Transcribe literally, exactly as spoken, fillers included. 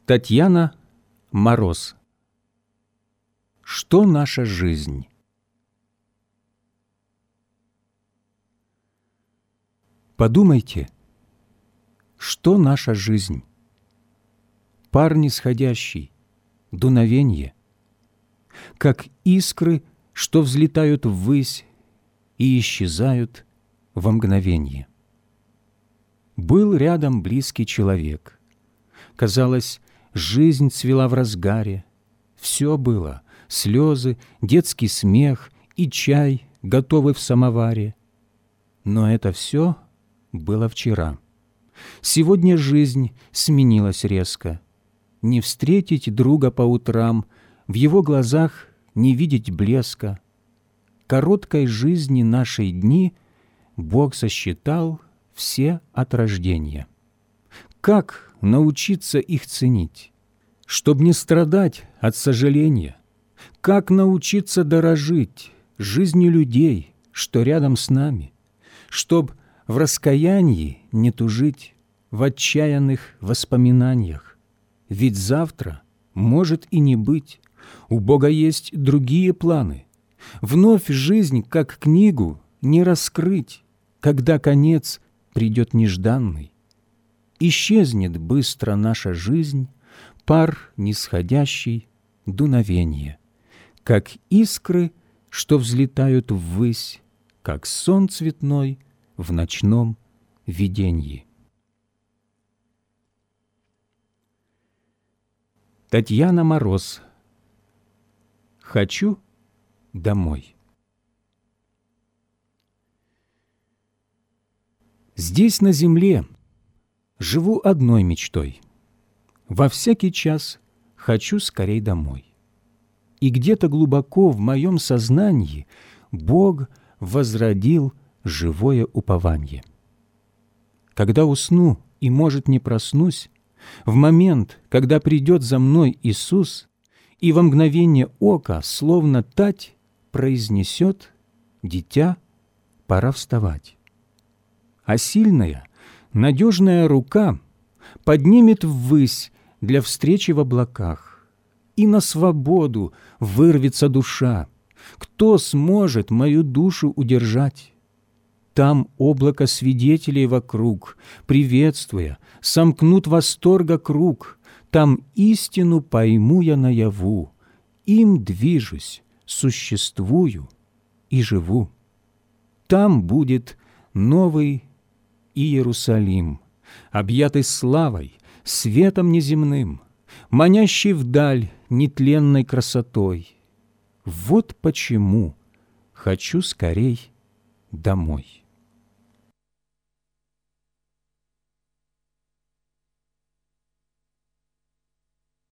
Татьяна Мороз. Что наша жизнь? Подумайте, что наша жизнь? Пар нисходящий, дуновенье, как искры, что взлетают ввысь и исчезают во мгновенье. Был рядом близкий человек. Казалось, жизнь цвела в разгаре. Все было — слезы, детский смех и чай, готовый в самоваре. Но это все было вчера. Сегодня жизнь сменилась резко. Не встретить друга по утрам, в его глазах не видеть блеска. Короткой жизни нашей дни Бог сосчитал все от рождения. Как научиться их ценить, чтоб не страдать от сожаления? Как научиться дорожить жизнью людей, что рядом с нами, чтоб в раскаянии не тужить, в отчаянных воспоминаниях? Ведь завтра может и не быть, у Бога есть другие планы. Вновь жизнь, как книгу, не раскрыть, когда конец придет нежданный. Исчезнет быстро наша жизнь, пар нисходящий, дуновенье, как искры, что взлетают ввысь, как сон цветной в ночном виденье. Татьяна Мороз. Хочу домой. Здесь, на земле, живу одной мечтой. Во всякий час хочу скорей домой. И где-то глубоко в моем сознании Бог возродил живое упование. Когда усну и, может, не проснусь, в момент, когда придет за мной Иисус, и во мгновение ока, словно тать, произнесет: «Дитя, пора вставать». А сильная, надежная рука поднимет ввысь для встречи в облаках, и на свободу вырвется душа. Кто сможет мою душу удержать? Там облако свидетелей вокруг, приветствуя, сомкнут восторга круг. Там истину пойму я наяву, им движусь, существую и живу. Там будет новый Иерусалим, объятый славой, светом неземным, манящий вдаль нетленной красотой. Вот почему хочу скорей домой.